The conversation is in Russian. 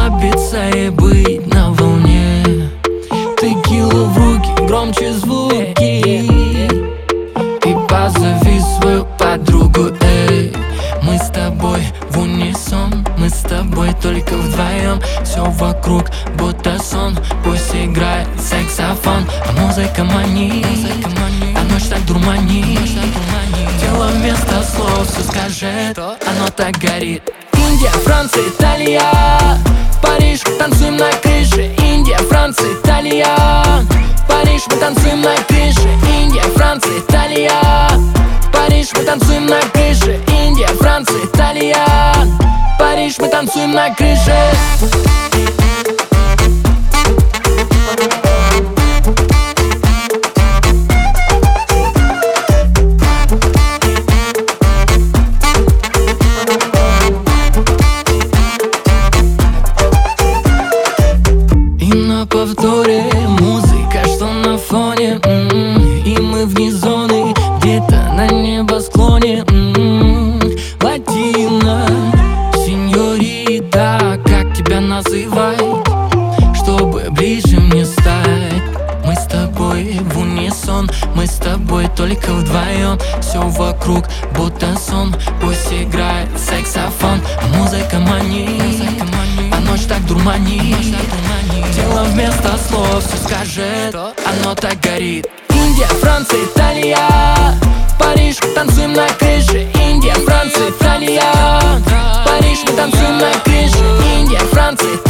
расслабиться и быть на волне. Текила в руки, громче звуки, и позови свою подругу, эй. Мы с тобой в унисон, мы с тобой только вдвоем. Все вокруг будто сон, пусть играет саксофон. А музыка манит, а ночь так дурманит. Тело вместо слов все скажет, оно так горит. Индия, Франция, Италия, Париж, танцуем на крыше. Индия, Франция, Италия, Париж, мы танцуем на крыше. Индия, Франция, Италия, Париж, мы танцуем на крыше. Индия, Франция, Италия, Париж, мы танцуем на крыше. И на повторе музыка, что на фоне, и мы вне зоны, где-то на небосклоне. Латина, сеньорита, как тебя называть, чтобы ближе мне стать? Мы с тобой в унисон, мы с тобой только вдвоем. Все вокруг будто сон, пусть играет саксофон. А музыка манит, а ночь так дурманит. Тело вместо слов все скажет, оно так горит. Индия, Франция, Италия, Париж, танцуем на крыше. Индия, Франция, Италия, Париж, мы танцуем на крыше. Индия, Франция,